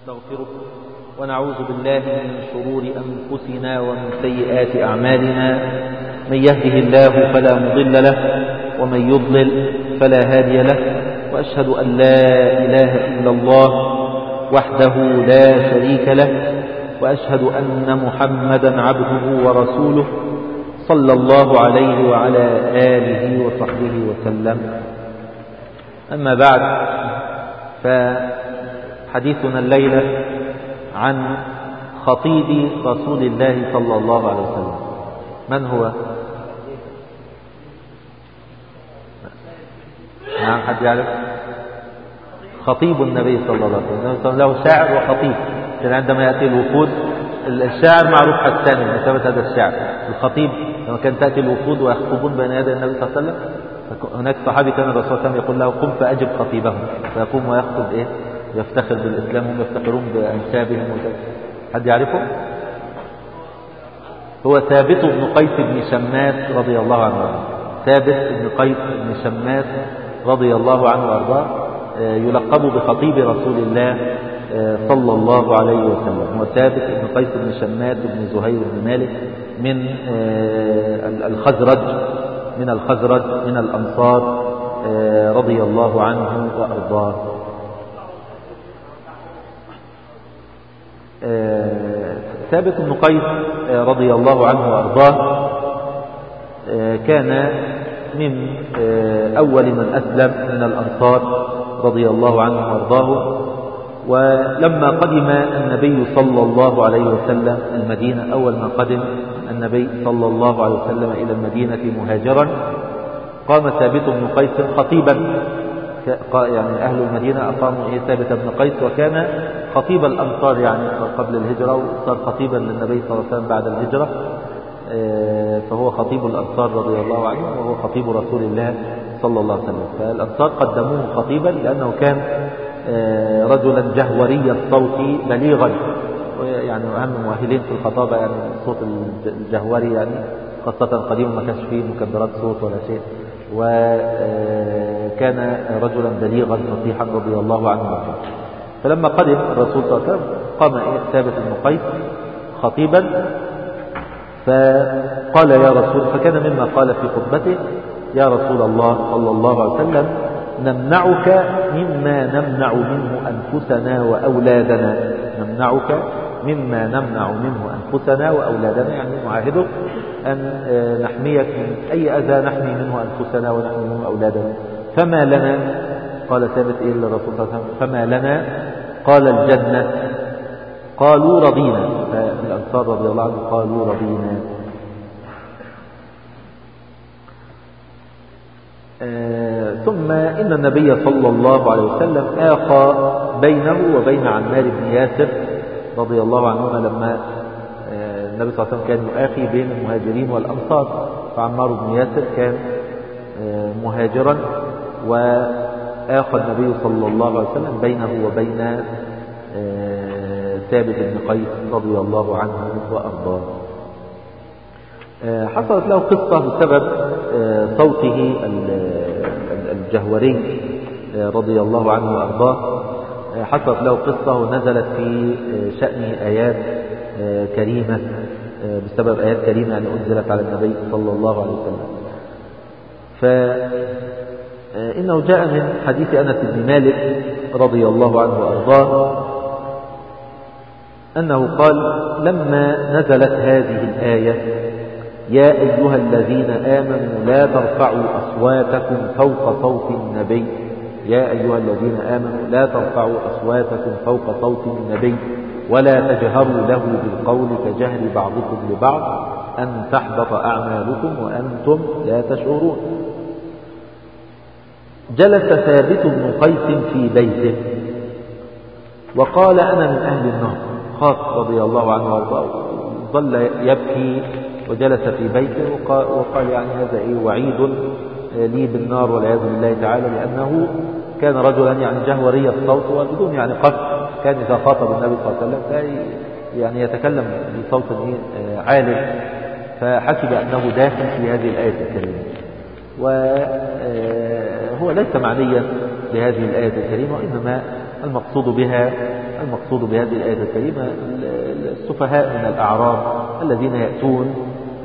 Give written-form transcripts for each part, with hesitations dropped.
ونستغفره ونعوذ بالله من شرور أنفسنا ومن سيئات أعمالنا. من يهده الله فلا مضل له ومن يضلل فلا هادي له، وأشهد أن لا إله إلا الله وحده لا شريك له، وأشهد أن محمدا عبده ورسوله صلى الله عليه وعلى آله وصحبه وسلم. أما بعد، فحديثنا الليلة عن خطيب رسول الله صلى الله عليه وسلم. من هو؟ نعم، حد يعرف؟ خطيب النبي صلى الله عليه وسلم. له شاعر وخطيب. عندما يأتي الوفود، الشاعر معروف حسان من ثبت هذا الشعر. الخطيب لما كانت تأتي الوفود ويخطبون بين يدي النبي صلى الله عليه وسلم، هناك صحابي كان الرسول صلى الله عليه وسلم يقول له: قم فأجب خطيبهم. فيقوم ويخطب يفتخر بالإسلام، هم يفتخرون بأنسابهم وكذا. حد يعرفه؟ هو ثابت بن قيس بن شماس رضي الله عنه وارضاه. ثابت بن قيس بن شماس رضي الله عنه وارضاه، يلقب بخطيب رسول الله صلى الله عليه وسلم. هو ثابت بن قيس بن شماس بن زهير بن مالك من الخزرج من الأنصار رضي الله عنه وأرضاه. ثابت بن قيس رضي الله عنه وأرضاه كان من أول من أسلم من الأنصار رضي الله عنه وأرضاه. ولما قدم النبي صلى الله عليه وسلم المدينة، أول ما قدم النبي صلى الله عليه وسلم إلى المدينة مهاجرا، قام ثابت بن قيس خطيبا. يعني أهل المدينة أقاموا ثابت بن قيس، وكان خطيب الأنصار يعني قبل الهجرة، وصار خطيبا للنبي صلى الله عليه وسلم بعد الهجرة. فهو خطيب الأنصار رضي الله عنه، وهو خطيب رسول الله صلى الله عليه وسلم. فالأنصار قدموه خطيبا لأنه كان رجلا جهوري الصوت بليغا، يعني أهم مؤهلين في الخطابة يعني الصوت الجهوري، يعني خاصة قديما ما كانش فيه مكبرات صوت ولا شيء. وكان رجلا بليغا فصيحا رضي الله عنه. فلما قدم الرسول صلى الله عليه وسلم قام ثابت بن قيس خطيبا، فقال: يا رسول، فكان مما قال في خطبته: يا رسول الله صلى الله عليه وسلم، نمنعك مما نمنع منه أنفسنا وأولادنا. نمنعك مما نمنع منه أنفسنا وأولادنا، يعني نعاهدك أن نحميك من أي أذى نحمي منه أنفسنا ونحمي منه أولادنا. فما لنا؟ قال ثابت إلا الرسول صلى الله عليه وسلم: فما لنا؟ قال: الجنة. قالوا: رضينا. فالأنصار رضي الله عنهم قالوا: رضينا. ثم إن النبي صلى الله عليه وسلم آخى بينه وبين عمار بن ياسر رضي الله عنهما، لما النبي صلى الله عليه وسلم كان يؤاخي بين المهاجرين والأنصار. فعمار بن ياسر كان مهاجرا، وآخى النبي صلى الله عليه وسلم بينه وبين ثابت بن قيس رضي الله عنه وأرضاه. حصلت له قصة بسبب صوته الجهوري رضي الله عنه وأرضاه. حصلت له قصة ونزلت في شأن آيات كريمة، بسبب آيات كريمة يعني أنزلت على النبي صلى الله عليه وسلم. فإنه جاء من حديث أنس بن مالك رضي الله عنه وأرضاه أنه قال: لما نزلت هذه الآية: يا أيها الذين آمنوا لا ترفعوا أصواتكم فوق صوت النبي. يا أيها الذين آمنوا لا ترفعوا أصواتكم فوق صوت النبي ولا تجهروا له بالقول كجهر بعضكم لبعض أن تحبط أعمالكم وأنتم لا تشعرون. جلس ثابت بن قيس في بيته وقال: أنا من أهل النار. خاف رضي الله عنه وارضاه، ظل يبكي وجلس في بيته وقال: يعني هذا وعيد لي بالنار والعياذ بالله تعالى، لأنه كان رجلا يعني جهوري الصوت وبدون يعني قصد. كان إذا خاطب النبي صلى الله عليه وسلم يعني يتكلم بصوت عال، فحسب أنه داخل في هذه الآية الكريمة. وهو ليس معنيا بهذه الآية الكريمة، وإنما المقصود بهذه الآية الكريمة السفهاء من الأعراب الذين يأتون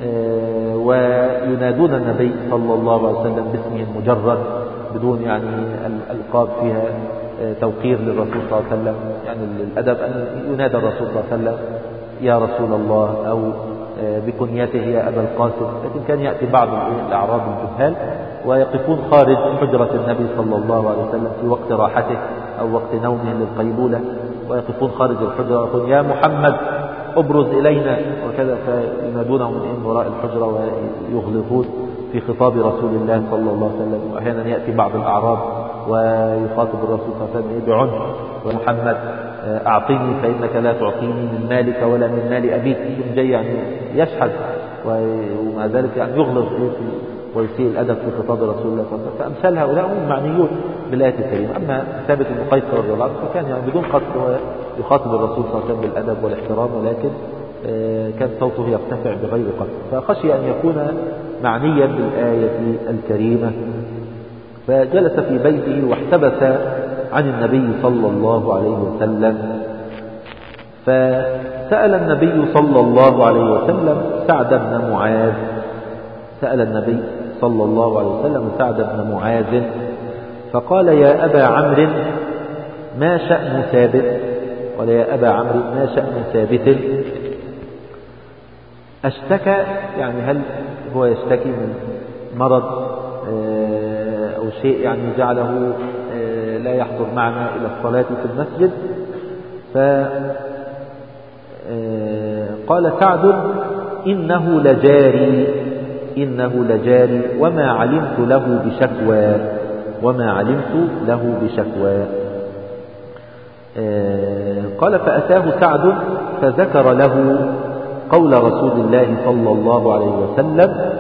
وينادون النبي صلى الله عليه وسلم باسمه المجرد بدون يعني الألقاب فيها توقير للرسول صلى الله عليه وسلم. يعني الأدب أن ينادى الرسول صلى الله عليه وسلم يا رسول الله أو بكنيته يا أبا القاسم، لكن كان يأتي بعض الأعراب الجهال ويقفون خارج حجرة النبي صلى الله عليه وسلم في وقت راحته أو وقت نومه للقيلولة، ويقفون خارج الحجرة ويقولون يا محمد أبرز إلينا وكذا، فينادونه من وراء الحجرة ويغلقون في خطاب رسول الله صلى الله عليه وسلم. وأحيانا يأتي بعض الأعراب ويخاطب الرسول صلى الله عليه وسلم بعنف، ومحمد أعطيني فإنك لا تعطيني من مالك ولا من مال أبيك، يكون جاي يعني يشحذ ومع ذلك يعني يغلظ ويسيء الأدب في خطاب رسول الله صلى الله عليه وسلم. فأمثال هؤلاء هم معنيون بالآية الكريمة. أما ثابت بن قيس رضي الله عنه فكان يعني بدون قصد يخاطب الرسول صلى الله عليه وسلم بالأدب والاحترام، ولكن كان صوته يرتفع بغير قصد، فخشي أن يكون معنيا بالآية الكريمة، فجلس في بيته واحتبس عن النبي صلى الله عليه وسلم. فسأل النبي صلى الله عليه وسلم سعد بن معاذ، سأل النبي صلى الله عليه وسلم سعد بن معاذ فقال يا أبا عمرو ما شأن ثابت؟ قال يا أبا عمرو ما شأن ثابت؟ اشتكى، يعني هل هو يشتكي من مرض أو شيء يعني جعله لا يحضر معنا إلى الصلاة في المسجد؟ فقال سعد إنه لجاري وما علمت له بشكوى. قال فأتاه سعد فذكر له قول رسول الله صلى الله عليه وسلم،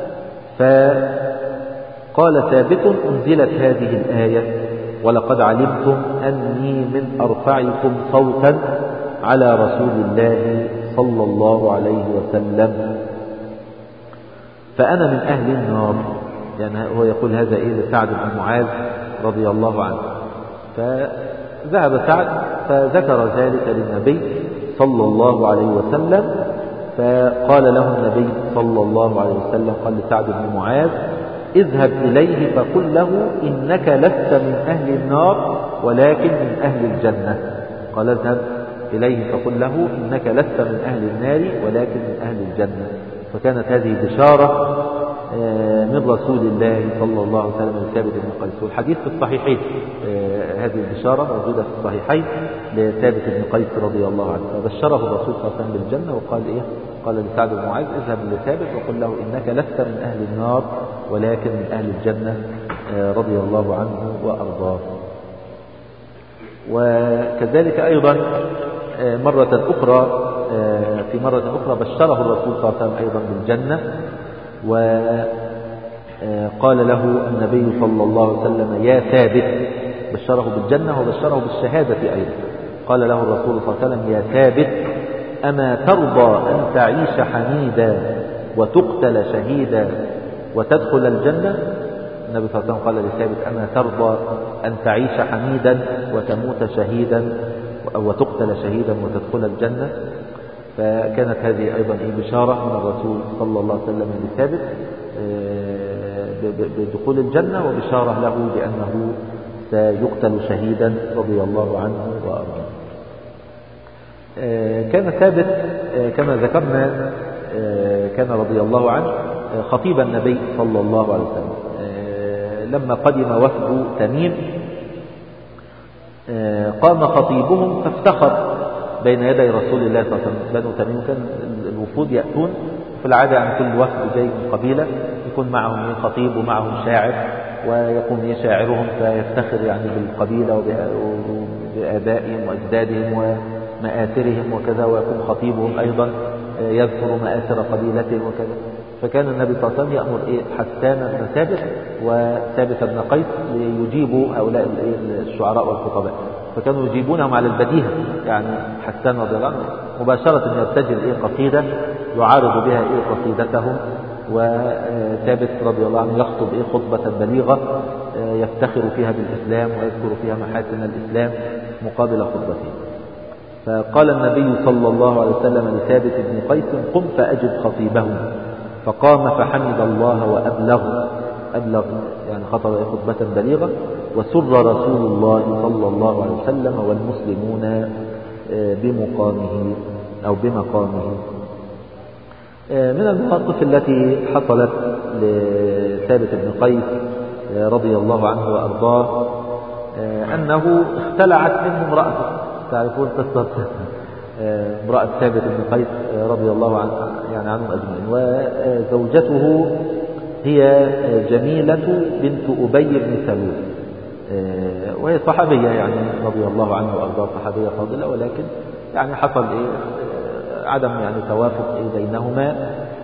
فقال ثابت أنزلت هذه الآية ولقد علمتم أني من أرفعكم صوتا على رسول الله صلى الله عليه وسلم فأنا من أهل النار. يعني هو يقول هذا لسعد بن معاذ رضي الله عنه. فذهب سعد فذكر ذلك للنبي صلى الله عليه وسلم، فقال له النبي صلى الله عليه وسلم قال لسعد بن معاذ اذهب إليه فقل له إنك لست من أهل النار ولكن من أهل الجنة. قال اذهب إليه فقل له إنك لست من أهل النار ولكن من أهل الجنة. فكانت هذه بشارة من رسول الله صلى الله عليه وسلم لثابت بن قيس. والحديث في الصحيحين، هذه البشارة موجودة في الصحيحين لثابت بن قيس رضي الله عنه، فبشره الرسول صلى الله عليه وسلم بالجنة وقال قال لسعد بن معاذ اذهب لثابت وقل له إنك لست من أهل النار ولكن من أهل الجنة رضي الله عنه وأرضاه. وكذلك أيضا في مرة أخرى بشره الرسول صلى الله عليه وسلم أيضا بالجنة، وقال له النبي صلى الله عليه وسلم يا ثابت، بشره بالجنة وبشره بالشهادة أيضا. قال له الرسول صلى الله عليه وسلم يا ثابت أما ترضى أن تعيش حميدا وتقتل شهيدا وتدخل الجنة؟ النبي صلى الله عليه وسلم قال لثابت أما ترضى أن تعيش حميدا وتموت شهيدا وتقتل شهيدا وتدخل الجنة؟ فكانت هذه أيضا بشارة من الرسول صلى الله عليه وسلم لثابت بدخول الجنة، وبشارة له بأنه سيقتل شهيدا رضي الله عنه وأرضاه. كان ثابت كما ذكرنا كان رضي الله عنه خطيب النبي صلى الله عليه وسلم. لما قدم وفد تميم قام خطيبهم فافتخر بين يدي رسول الله صلى الله عليه وسلم. بنو تميم كان الوفود يأتون في العادة عن كل وفد جاي من قبيلة يكون معهم خطيب ومعهم شاعر، ويقوم شاعرهم فيفتخر يعني بالقبيلة وبآبائهم وأجدادهم ومآثرهم وكذا، ويكون خطيبهم أيضا يذكر مآثر قبيلتهم وكذا. فكان النبي صلى الله عليه وسلم يأمر حسان بن ثابت وثابت بن قيس ليجيبوا هؤلاء الشعراء والخطباء، فكانوا يجيبونهم على البديهة. يعني حسان رضي الله عنه مباشرة يرتجل قصيدة يعارض بها قصيدتهم، وثابت رضي الله عنه يخطب خطبة بليغة يفتخر فيها بالإسلام ويذكر فيها محاسن الإسلام. مقابل خطبته. فقال النبي صلى الله عليه وسلم لثابت بن قيس: قم فأجب خطيبه. فقام فحمد الله أبلغ يعني خطبة بليغة. وسر رسول الله صلى الله عليه وسلم والمسلمون بمقامه أو بمقامه. من المواقف التي حصلت لثابت بن قيس رضي الله عنه وأرضاه أنه اختلعت منه امرأته. تعرفون قصة امرأة ثابت بن قيس رضي الله عنهم أجمعين. وزوجته هي جميلة بنت أبي بن سلول، وهي صحابية يعني رضي الله عنه وأرضاه، صحابية فاضلة، ولكن يعني حصل عدم يعني توافق بينهما.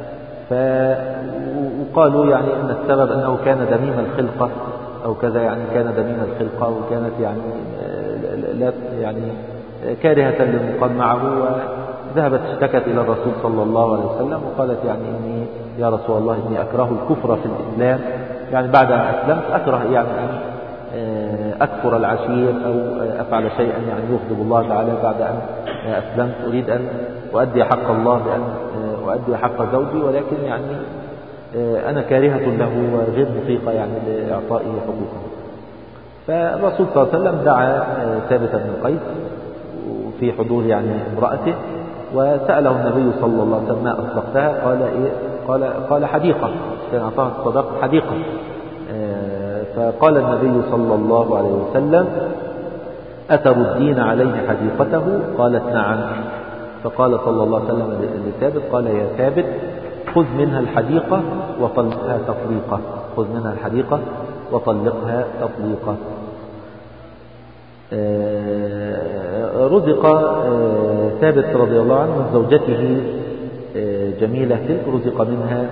وقالوا يعني أن السبب أنه كان دميم الخلقة أو كذا، يعني كان دميم الخلقة وكانت يعني لا يعني كارهة للمقام معه. وذهبت اشتكت إلى الرسول صلى الله عليه وسلم وقالت يعني إني يا رسول الله إني أكره الكفر في الإسلام، يعني بعد أن أسلمت أكره يعني أن أكفر العشير أو أفعل شيئا يعني يغضب الله تعالى بعد أن أسلمت. أريد أن أؤدي حق الله بأن أؤدي حق زوجي، ولكن يعني أنا كارهة له وغير مطيقة يعني لإعطائه حقوقه. فالرسول صلى الله عليه وسلم دعا ثابت بن قيس في حضور يعني امرأته، وسأله النبي صلى الله عليه وسلم: ما أصدقتها؟ قال إيه؟ قال حديقة، كان أعطاها الصداق حديقة. فقال النبي صلى الله عليه وسلم: أتردين عليه حديقته؟ قالت: نعم. فقال صلى الله عليه وسلم لثابت: قال يا ثابت خذ منها الحديقة وطلقها تطليقة، خذ منها الحديقة وطلقها تطليقة. رزق ثابت رضي الله عنه من زوجته جميلة تلك، رزق منها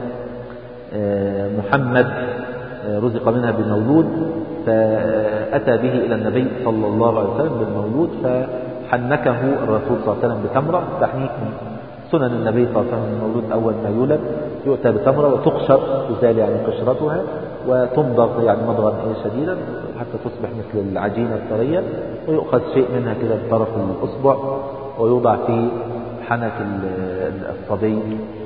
محمد، رزق منها بمولود، فأتى به إلى النبي صلى الله عليه وسلم بالمولود، فحنكه الرسول صلى الله عليه وسلم بتمرة. تحنيك سنن النبي صلى الله عليه وسلم المولود أول ما يولد يؤتى بتمرة وتقشر، تزال يعني قشرتها وتمضغ يعني مضغا شديدا حتى تصبح مثل العجينة الطرية، ويؤخذ شيء منها كده بطرف الأصبع ويوضع في حنك الصبي.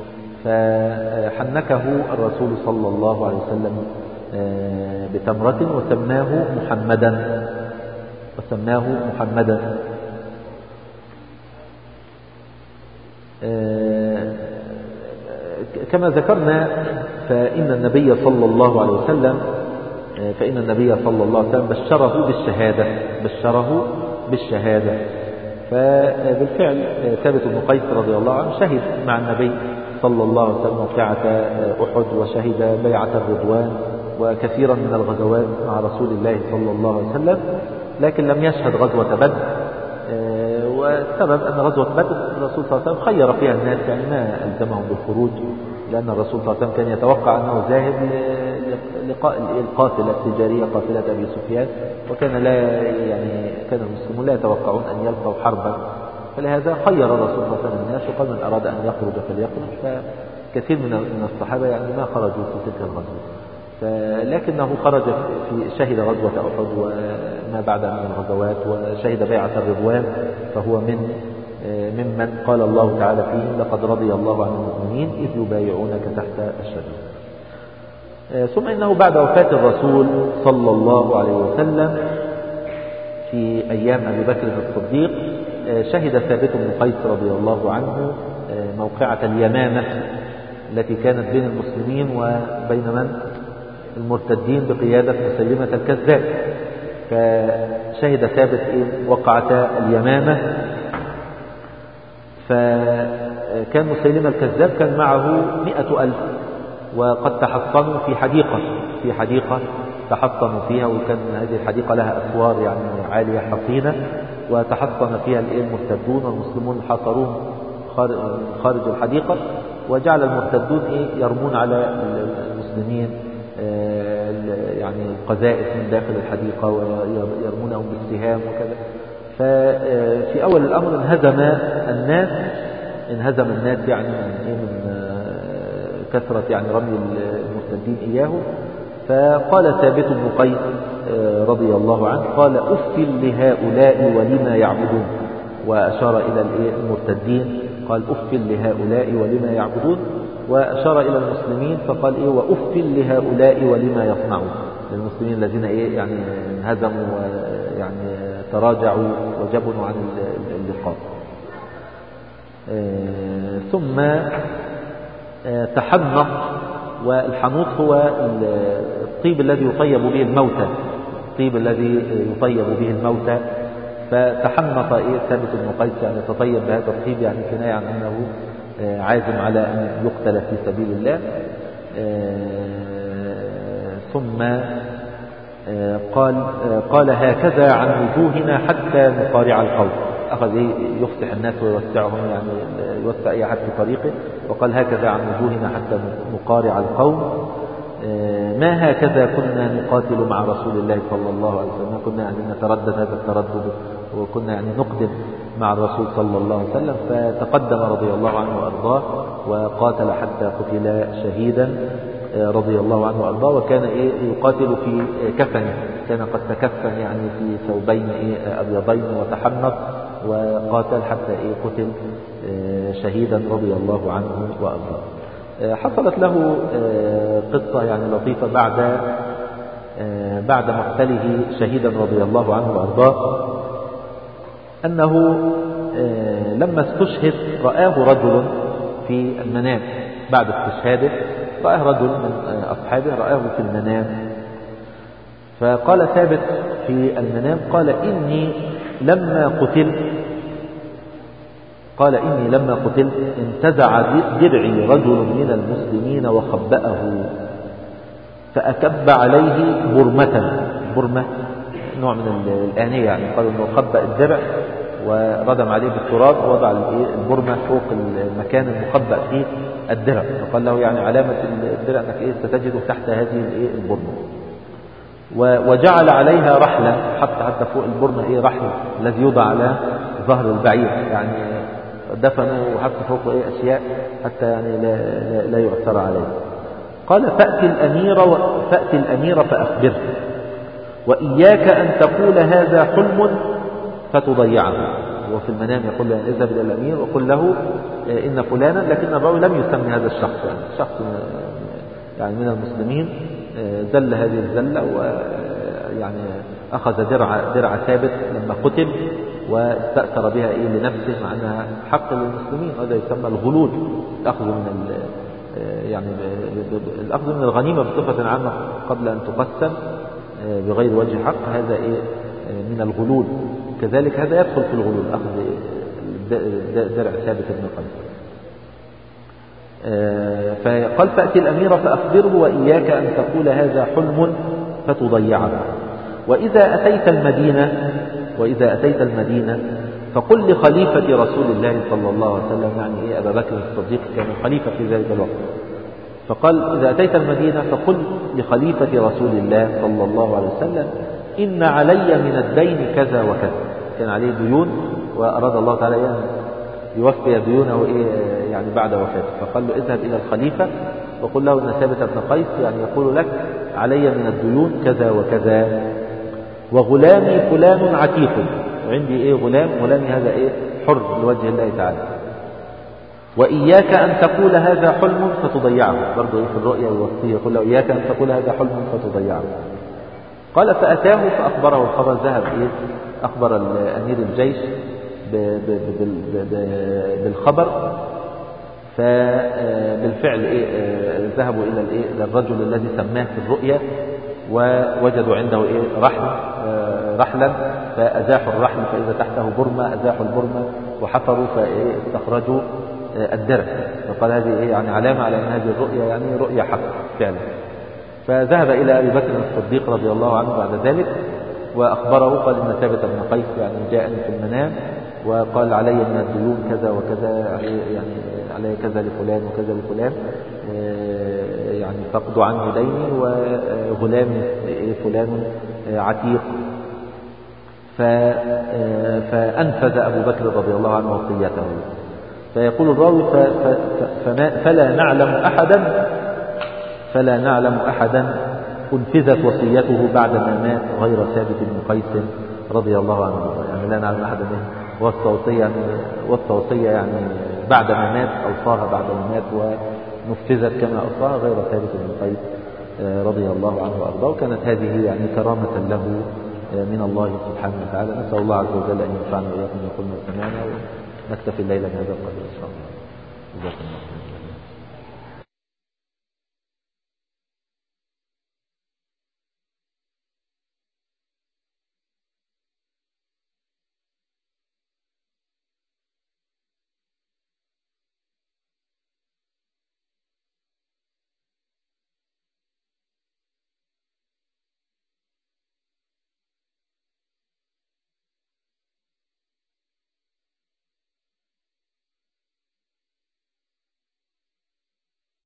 فحنكه الرسول صلى الله عليه وسلم بتمرة وسماه محمدا. كما ذكرنا فإن النبي صلى الله عليه وسلم بشره بالشهادة. فبالفعل ثابت بن قيس رضي الله عنه شهد مع النبي صلى الله عليه وسلم موقعة أحد، وشهد بيعة الرضوان وكثيرا من الغزوات مع رسول الله صلى الله عليه وسلم، لكن لم يشهد غزوة بدر. والسبب أن غزوة بدر الرسول صلى الله عليه وسلم خير فيها الناس، يعني ما ألزمهم بالخروج، لأن الرسول صلى الله عليه وسلم كان يتوقع أنه ذاهب لقاء القافلة التجارية، قافلة أبي سفيان، وكان كان المسلمون لا يتوقعون أن يلقوا حربا، فلهذا خير الرسول صلى الله عليه وسلم الناس وقال من أراد أن يخرج فليخرج. فكثير من الصحابة يعني ما خرجوا في تلك الغزوة، لكنه خرج في شهد غزوة أحد وما بعد من الغزوات، وشهد بيعة الرضوان، فهو ممن قال الله تعالى فيه: لقد رضي الله عن المؤمنين إذ يبايعونك تحت الشجرة. ثم إنه بعد وفاة الرسول صلى الله عليه وسلم في أيام أبي بكر الصديق شهد ثابت بن قيس رضي الله عنه موقعة اليمامة التي كانت بين المسلمين وبين من؟ المرتدين بقيادة مسيلمة الكذاب. فشهد ثابت وقعة اليمامة. فكان مسيلمة الكذاب كان معه 100,000، وقد تحصنوا في حديقة تحصنوا فيها، وكان هذه الحديقة لها أسوار يعني عالية حصينة، وتحصن فيها المرتدون، والمسلمون حاصروهم خارج الحديقة، وجعل المرتدون يرمون على المسلمين يعني القذائف من داخل الحديقة ويرمونهم بالسهام وكذا. ففي أول الأمر انهزم الناس يعني من كثرة يعني رمي المرتدين إياه. فقال ثابت بن قيس رضي الله عنه قال أف لهؤلاء ولما يعبدون، وأشار إلى المرتدين قال أف لهؤلاء ولما يعبدون، وأشار إلى المسلمين فقال وأف لهؤلاء ولما يصنعون، للمسلمين الذين يعني انهزموا يعني تراجعوا وجبنوا عن اللقاء. ثم تحنط، والحنوط هو الطيب الذي يطيب به الموتى، الطيب الذي يطيب به الموتى. فتحنط ثابت بن قيس يعني تطيب بهذا الطيب، يعني كناية عن أنه عازم على أن يقتل في سبيل الله. ثم قال هكذا عن وجوهنا حتى نقارع القوم، أخذ يفسح الناس ويوسعهم، يعني يوسع أي أحد في طريقه، وقال هكذا عن وجوهنا حتى نقارع القوم. ما هكذا كنا نقاتل مع رسول الله صلى الله عليه وسلم، كنا يعني نتردد هذا التردد، وكنا يعني نقدم مع الرسول صلى الله عليه وسلم. فتقدم رضي الله عنه وأرضاه وقاتل حتى قتل شهيدا رضي الله عنه وأرضاه. وكان يقاتل في كفنه، كان قد تكفن يعني في ثوبين أبيضين وتحنط، وقاتل حتى قتل شهيدا رضي الله عنه وأرضاه. حصلت له قصة يعني لطيفة بعد مقتله شهيدا رضي الله عنه وأرضاه، أنه لما استشهد رآه رجل في المنام بعد استشهاده، رآه رجل من أصحابه رآه في المنام، فقال ثابت في المنام قال إني لما قتلت انتزع درعي رجل من المسلمين وخبأه، فأكب عليه برمة نوع من الآنية، يعني قالوا أنه خبأ الدرع وردم عليه بالتراب ووضع البرمة فوق المكان المخبأ فيه الدرع، فقال له يعني علامة الدرع أنك ستجده تحت هذه البرمة. وجعل عليها رحلا، حتى فوق البرمة رحل الذي يوضع على ظهر البعير، يعني دفنوا وحط فوقه أشياء حتى يعني لا يعثر عليه. قال فأتي الأمير فأخبره، وإياك أن تقول هذا حلم فتضيعه. وفي المنام يقول له اذهب إلى الأمير وقل له إن فلانا، لكن الراوي لم يسمي هذا الشخص، يعني شخص يعني من المسلمين زل هذه الزلة، ويعني أخذ درع ثابت لما قتل واستأثر بها لنفسه، مع أنها حق للمسلمين. هذا يسمى الغلول، الأخذ من يعني الأخذ من الغنيمة بصفة عامة قبل أن تقسم بغير وجه حق، هذا من الغلول. كذلك هذا يدخل في الغلول، أخذ درع ثابت بن قيس. فقال فأتي الأمير فأخبره، وإياك أن تقول هذا حلم فتضيعه. وإذا أتيت المدينة فقل لخليفة رسول الله صلى الله عليه وسلم، يعني أبا بكر الصديق كان خليفة في ذلك الوقت، فقال إذا أتيت المدينة فقل لخليفة رسول الله صلى الله عليه وسلم إن علي من الدين كذا وكذا، كان عليه ديون وأراد الله تعالى أن يوفي ديونه يعني بعد وفاته، فقال له اذهب إلى الخليفة وقل له إن ثابت بن قيس يعني يقول لك علي من الديون كذا وكذا، وغلامي فلان عتيق، وعندي غلامي هذا حر لوجه الله تعالى، وإياك أن تقول هذا حلم فتضيعه. برضه في الرؤيا الوصية يقول له إياك أن تقول هذا حلم فتضيعه. قال فأتاه فأخبره الخبر، ذهب أخبر أمير الجيش بالخبر، فبالفعل ذهبوا إلى الرجل الذي سماه في الرؤيا، ووجدوا عنده رحلا، فأزاحوا الرحل فإذا تحته برمة، أزاحوا البرمة وحفروا فاستخرجوا الدرع، فقال هذه يعني علامة على أن هذه الرؤيا يعني رؤيا حق فعلا. فذهب إلى أبي بكر الصديق رضي الله عنه بعد ذلك وأخبره، قال إن ثابت بن قيس يعني جاءني في المنام وقال علي من الديون كذا وكذا، يعني علي كذا لفلان وكذا لفلان، يعني فقد عني ديني، وغلام فلان عتيق. فأنفذ أبو بكر رضي الله عنه وصيته. فيقول الراوي فلا نعلم أحدا أنفذت وصيته بعد ما مات غير ثابت بن قيس رضي الله عنه. يعني لا نعلم أحد منه وصى وصية يعني بعد ما مات أوصاها بعد ما مات ونفذت كما أوصاها غير ثابت بن قيس رضي الله عنه وأرضاه. وكانت هذه يعني كرامة له من الله سبحانه وتعالى. نسأل الله عز وجل أن ينفعنا وإياكم بما قلنا وسمعنا، ونكتفي الليلة بهذا القدر إن شاء الله. جزاكم الله خيرا.